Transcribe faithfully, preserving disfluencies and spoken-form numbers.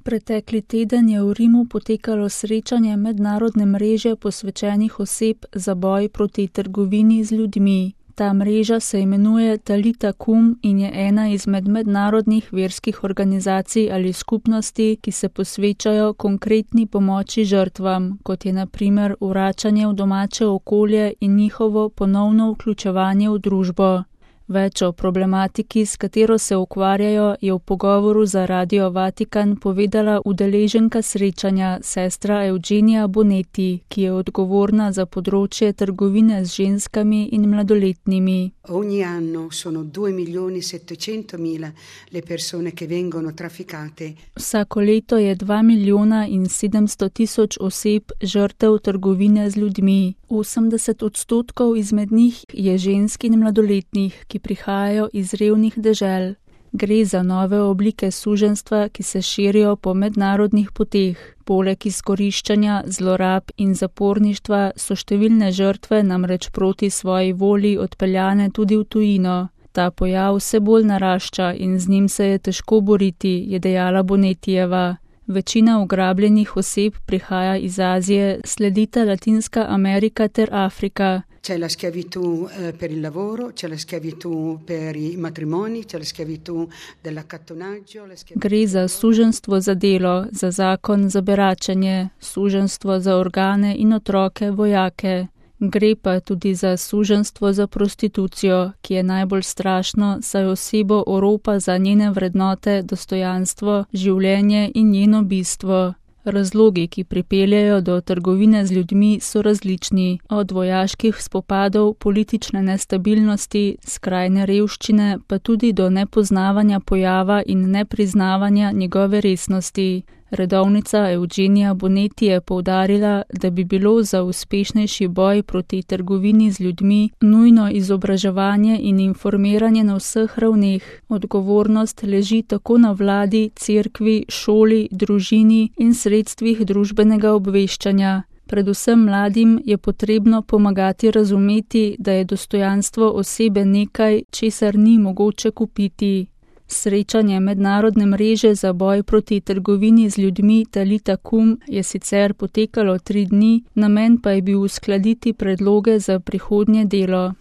Pretekli teden je v Rimu potekalo srečanje mednarodne mreže posvečenih oseb za boj proti trgovini z ljudmi. Ta mreža se imenuje Talita Kum in je ena izmed mednarodnih verskih organizacij ali skupnosti, ki se posvečajo konkretni pomoči žrtvam, kot je na primer vračanje v domače okolje in njihovo ponovno vključevanje v družbo. Več o problematiki, s katero se ukvarjajo, je v pogovoru za Radio Vatikan povedala udeleženka srečanja sestra Eugenija Bonetti, ki je odgovorna za področje trgovine z ženskami in mladoletnimi. Ogni anno sono due milioni settecentomila le persone che vengono trafficate. Vsako leto je dva milijona in sedemsto tisoč oseb žrtev trgovine z ljudmi. osemdeset odstotkov izmed njih je žensk in mladoletnih, ki prihajajo iz revnih dežel. Gre za nove oblike suženjstva, ki se širijo po mednarodnih poteh. Poleg izkoriščanja, zlorab in zaporništva so številne žrtve namreč proti svoji volji odpeljane tudi v tujino. Ta pojav vse bolj narašča in z njim se je težko boriti, je dejala Bonettijeva. Večina ugrabljenih oseb prihaja iz Azije, sledita Latinska Amerika ter Afrika. C'è la schiavitù eh, per il lavoro, c'è la schiavitù per i matrimoni, c'è la schiavitù dell'accattonaggio. Schiavitù... Gre za suženjstvo za delo, za zakon za beračenje, suženjstvo za organe in otroke, vojake. Gre pa tudi za suženjstvo za prostitucijo, ki je najbolj strašno, saj osebo oropa za njene vrednote, dostojanstvo, življenje in njeno bistvo. Razlogi, ki pripeljajo do trgovine z ljudmi, so različni, od vojaških spopadov, politične nestabilnosti, skrajne revščine, pa tudi do nepoznavanja pojava in nepriznavanja njegove resnosti. Redovnica Eugenija Bonetti je poudarila, da bi bilo za uspešnejši boj proti trgovini z ljudmi nujno izobraževanje in informiranje na vseh ravneh. Odgovornost leži tako na vladi, cerkvi, šoli, družini in sredstvih družbenega obveščanja. Predvsem mladim je potrebno pomagati razumeti, da je dostojanstvo osebe nekaj, česar ni mogoče kupiti. Srečanje mednarodne mreže za boj proti trgovini z ljudmi Talita Kum je sicer potekalo tri dni, namen pa je bil uskladiti predloge za prihodnje delo.